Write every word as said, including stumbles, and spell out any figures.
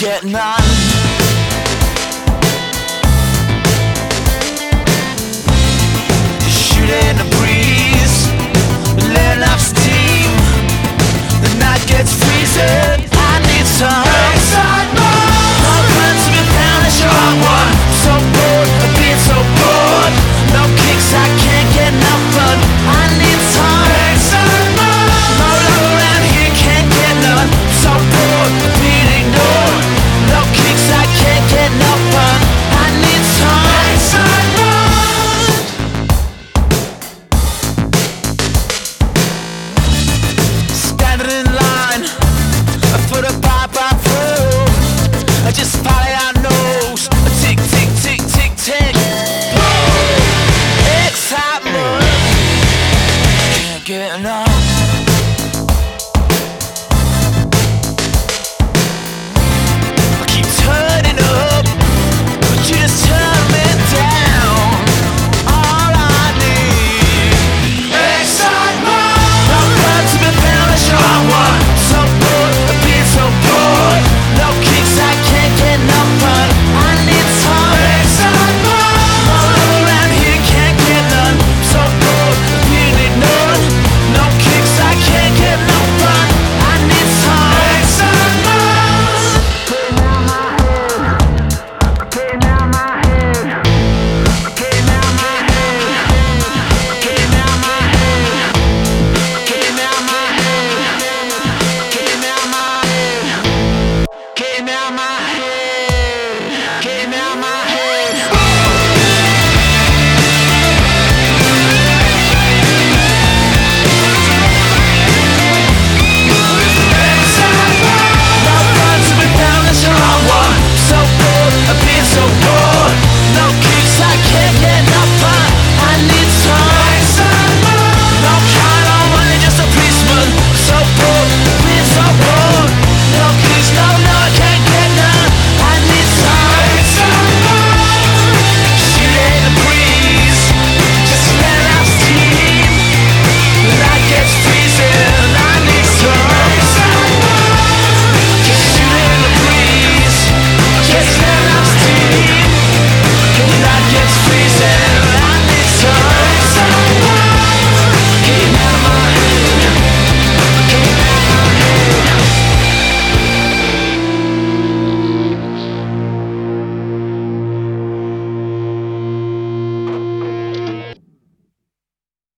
get none. Shoot in the breeze, let off steam. The night gets freezing. I need some excitement. No friends to be found, a strong one. So bored of being so bored. No kicks, I can't get enough fun. I need some excitement. No love around here, can't get none. So bored of being ignored. No kicks, I can't get enough fun. I need some excitement. Standing in line for the bye-bye food. I just follow out